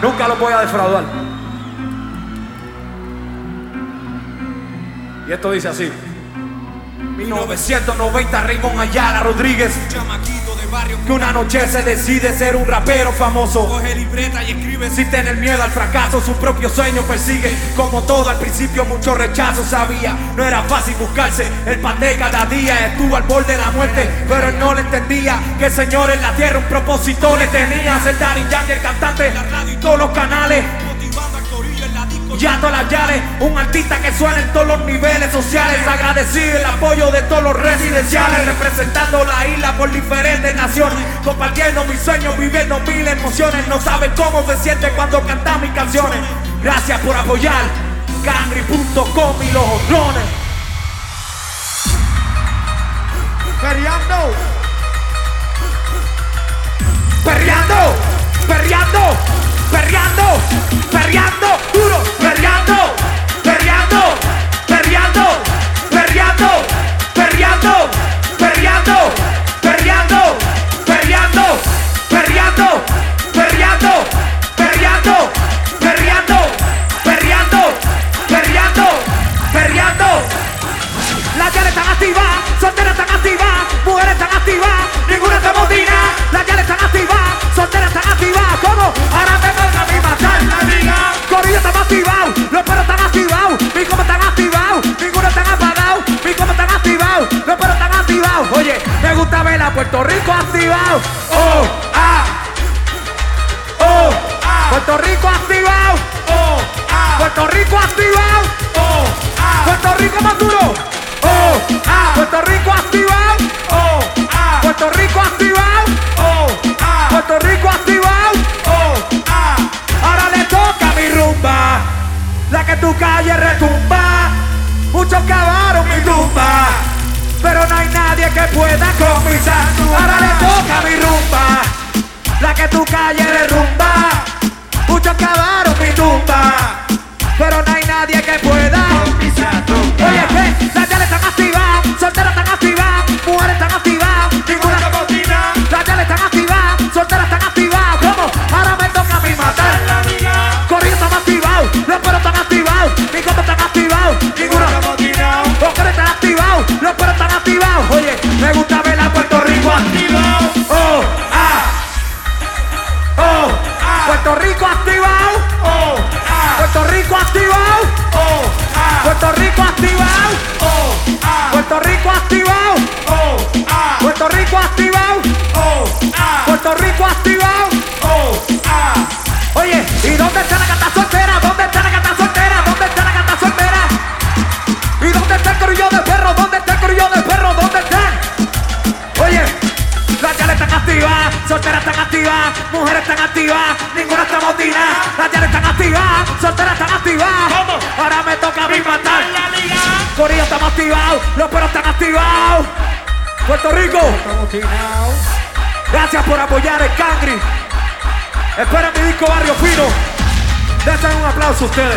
Nunca los voy a defraudar. Y esto dice así: 1990, Raymond Ayala Rodríguez, que una noche se decide ser un rapero famoso. Coge libreta y escribe sin tener miedo al fracaso, su propio sueño persigue. Como todo, al principio mucho rechazo sabía. No era fácil buscarse el pan de cada día. Estuvo al borde de la muerte, pero él no le entendía que el Señor en la tierra un propósito le tenía. Ser Daddy Yankee, el cantante, en la radio y todos los canales, motivando al corillo en la disco. ya todas las llaves. Un artista que suena en todos los niveles sociales. Agradecido el apoyo de todos los residenciales. Representando la isla por diferentes naciones. Compartiendo mis sueños, viviendo mil emociones. No saben cómo se siente cuando cantan mis canciones. Gracias por apoyar Cangri.com y los honrones. Perreando, perreando, perreando, perreando, perreando, duro, perreando, perreando, perreando, perreando, perreando, perreando, perreando, perreando, perreando, perreando, perreando, perreando, perreando, perreando, perreando. Las llaves están activas, solteras están activas, mujeres están activas, ninguna se motina. Las llaves están activas, solteras están activas. ¿Cómo? Ahora me toca a mí matar la liga. Corillo están activados, los perros están activados, mis comas están activados, ninguno están apagados, mis comas están activados, los perros están activados. Oye, me gusta ver a Puerto Rico activado. Oh, ah, oh, ah. Puerto Rico activado. Oh, ah. Puerto Rico activado. Oh, ah. Puerto Rico más duro. Oh, ah. Puerto Rico activado. Oh, ah. Puerto Rico activado. Oh, ah. Puerto Rico activado. Oh, ah. Ahora le toca mi rumba, la que tu calle retumba. Muchos cavaron mi tumba, pero no hay nadie que pueda con mi sandunga. Ahora le toca mi rumba, la que tu calle derrumba. Muchos cavaron mi tumba, pero no hay nadie que pueda con mi sandunga. Oye, ¿qué? Las llaves están activadas, solteras están activadas, mujeres están activadas, ninguna se motina. Las llaves están activadas, solteras están activadas. ¿Cómo? Ahora me toca a mí matar la liga. Corridos están activados, los perros están activados, mis copas están activados, ninguno se motina. Los perros están activados, los perros están activados. Oye, me gusta ver a Puerto Rico activado. Oh, ah, oh, ah. Puerto Rico activado. Oh, ah. Puerto Rico activado. Oh, ah. Puerto Rico activado. Oh, ah. Puerto Rico activado. Oh, ah. Puerto Rico activado. Oh, ah. Puerto Rico activado. Oh, ah. Oye, ¿y dónde está la gata soltera? ¿Dónde está la gata soltera? ¿Dónde está la gata soltera? ¿Y dónde está el corillo de perro? ¿Dónde está el corillo de perro? ¿Dónde están? Oye, las llaves están activas, solteras están activas, mujeres están activas, ninguna está motina. Las llaves están activas, solteras están activas. ¿Cómo? Ahora me toca a mí matar la liga. Corillo estamos activados, los perros están activados. Puerto Rico, gracias por apoyar el Cangri. Esperen mi disco Barrio Fino. Dense un aplauso a ustedes.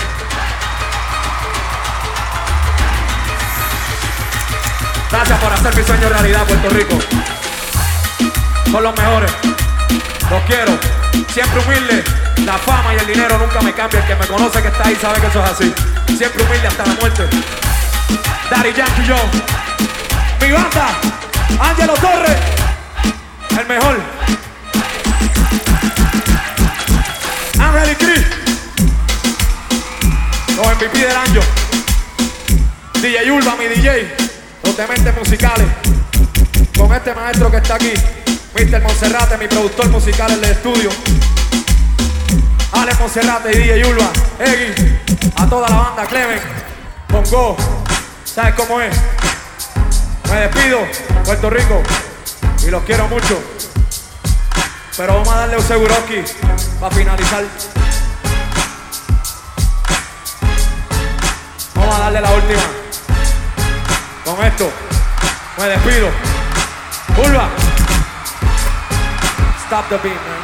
Gracias por hacer mi sueño realidad, Puerto Rico. Son los mejores. Los quiero. Siempre humilde. La fama y el dinero nunca me cambian. El que me conoce que está ahí sabe que eso es así. Siempre humilde hasta la muerte. Daddy Yankee y yo. Mi banda, Ángelo Torres. El mejor. Ángel y Chris. Los MVP del año. DJ Ulva, mi DJ. Los dementes musicales. Con este maestro que está aquí, Mr. Monserrate, mi productor musical en el estudio. Alex Monserrate y DJ Ulva. Eggy, a toda la banda, Clemen, Pongo. ¿Sabes cómo es? Me despido, Puerto Rico, y los quiero mucho. Pero vamos a darle un Seguroski para finalizar. Vamos a darle la última. Con esto, me despido. Ulva. Stop the beat, man.